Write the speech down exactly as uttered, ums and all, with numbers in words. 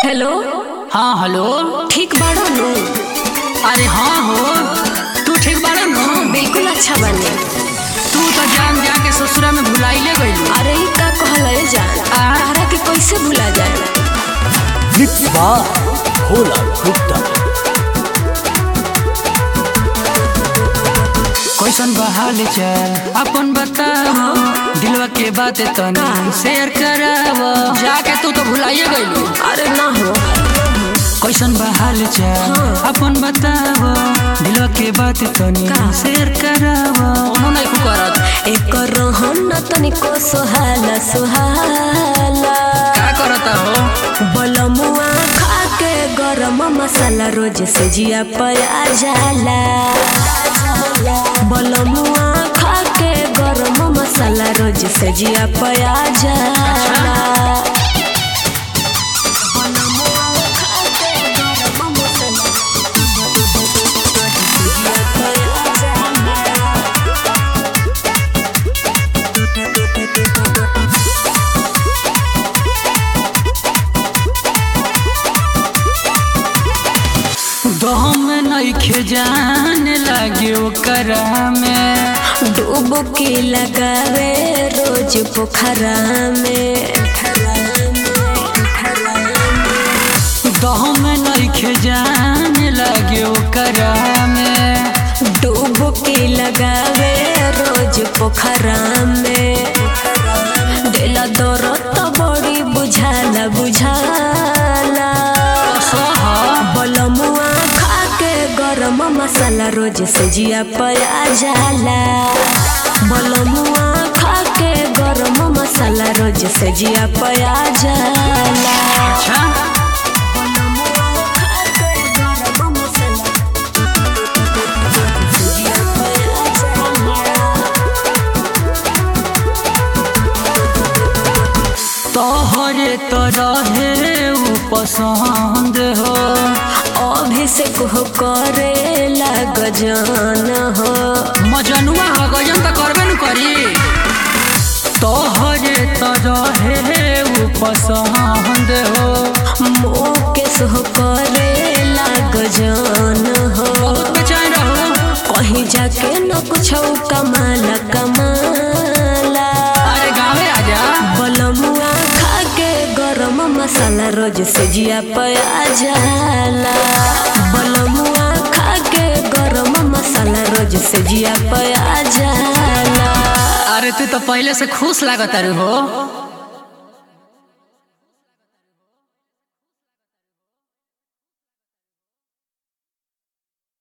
Hello. हाँ hello. ठीक बाड़ो नु? अरे हाँ हो, तू ठीक बाड़ो नु? बिल्कुल अच्छा बने। तू तो जान जान के ससुरा में भुलाइले गइल। अरे ई का कहले जान, तारा के कैसे भुला जाए। लिप्सबा भोला गुप्ता। कैसन बहाल चल अपन बताओ, दिलवा के बात तनी शेयर करावो। जाके तू तो भुलाइए गइल। अरे ना हो। कैसन बहाल चल अपन बताओ, दिलवा के बात तनी शेयर करावो। ओनो नहीं को करत एक रहन न तनिको सुहाला सुहाला। का करत हो? बलमुआ खा के गरम मसाला रोज से जिया पया जाला। बलमुआ खा के गरम मसाला रोज से जिया पया जाला। दम नइखे जाने लागे ओकरा में, डुबकी लगावे रोज पोखरा में। दम नइखे जाने लागे ओकरा में, डुबकी लगावे रोज पोखरा में। दिला दर्द तो बड़ी बुझाला बुझाला। बलमुआ खा के गरम मसाला रोज से जिया पया जाला। बलमुआ खा के गरम मसाला रोज से जिया पया जाला। अच्छा तोहरे तो रहे वो पसंद हो, अभिषेक हो करे लाग जान हो। मजनुआ हो गजन तो करबे न करी। तोहरे तो रहे वो पसंद हो, मुकेश हो करे लाग जान हो। बहुत बेचैन रहो, कहीं जाके न कुछ कमाला कमाला। अरे गाँवे आजा। बलमुआ खा के गरम मसाला रोज से जिया पया जाला। बलमुआ खा के गरम मसाला रोज से जिया पया जाला। अरे तू तो पहले से खुश लागत हो।